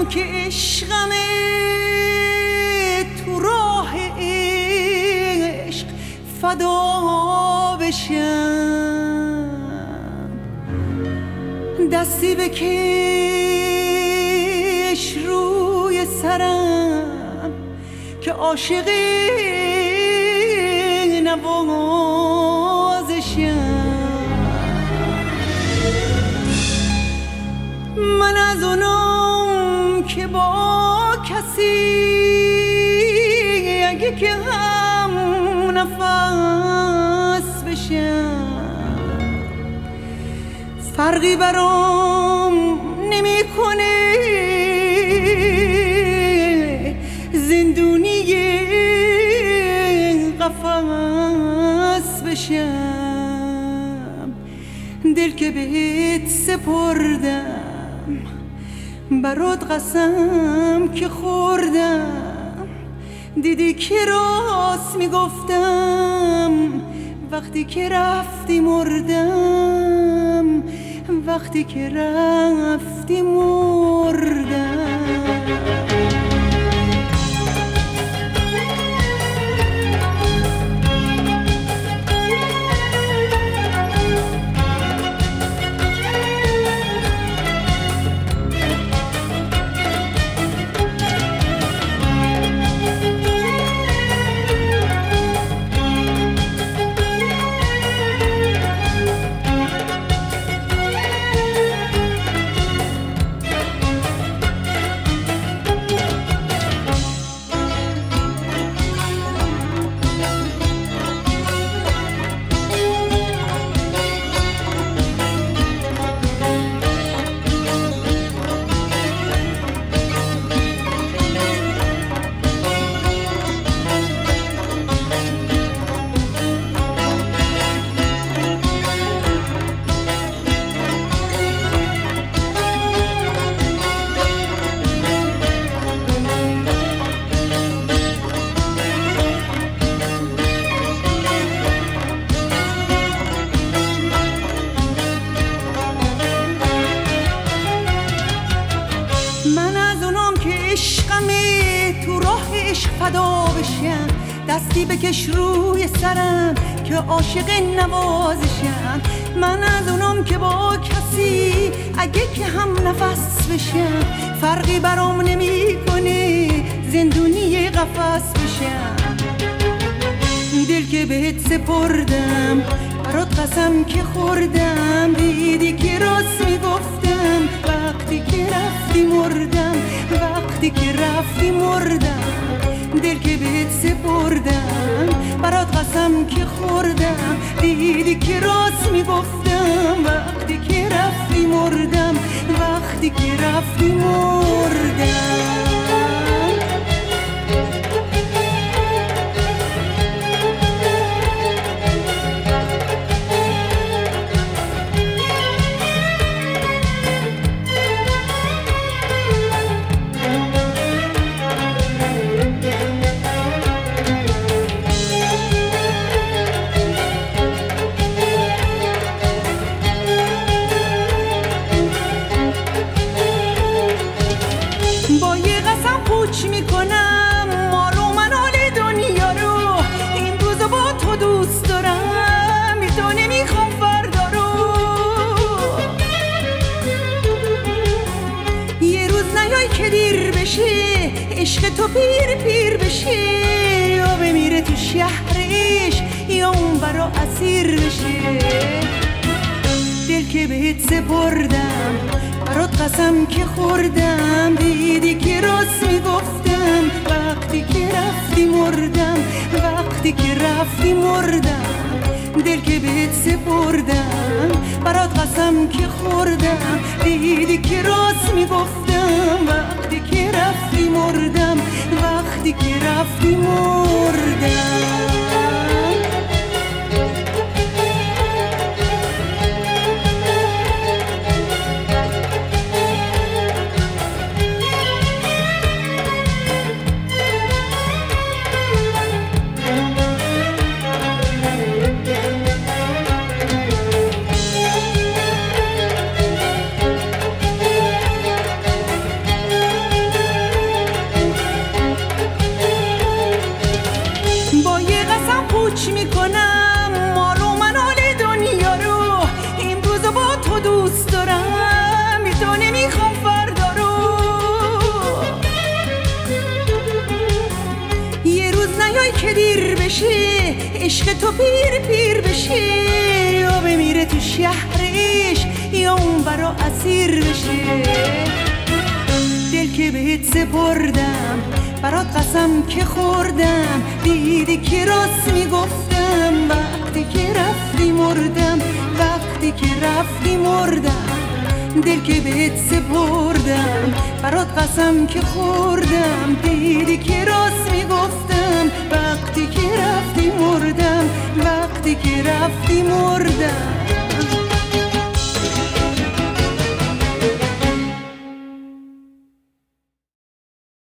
که عشقمه تو راه عشق فدا بشم، دستی بکش روی سرم که عاشق نوازشم. من از اونم که با کسی اگه که هم نفس بشم، فرقی برام نمیکنه زندونی قفس بشم. دل که بهت سپردم برات قسم که خوردم، دیدی که راست میگفتم وقتی که رفتی مردم، وقتی که رفتی مردم. دستی بکش روی سرم که عاشق نوازشم. من از اونم که با کسی اگه که هم نفس بشم، فرقی برام نمیکنه زندونی قفس بشم. دل که بهت سپردم برات قسم که خوردم، دیدی که راست میگفتم وقتی که رفتی مردم، وقتی که رفتی مردم. دل که بهت سپردم برات قسم که خوردم، دیدی که راست میگفتم وقتی که رفتی مردم، وقتی که رفتی مردم. عشق تو پیر بشه یا بمیره تو شهرش یا اون برا اسیر بشه. دل که بهت سپردم برات قسم که خوردم، دیدی که راست میگفتم وقتی که رفتی مردم، وقتی که رفتی مردم. دل که بهت سپردم برات قسم که خوردم، دیدی که راست میگفتم وقتی که رفتی مردم، وقتی که رفتی مردم. بشه، عشق تو پیر بشه، یا بمیره تو شهرش یا اون برا اسیر بشه. دل که بهت سپردم برات قسم که خوردم، دیدی که راست میگفتم، وقتی که رفتی مردم، وقتی که رفتی مردم. دل که بهت سپردم برات قسم که خوردم، دیدی که راست میگفتم،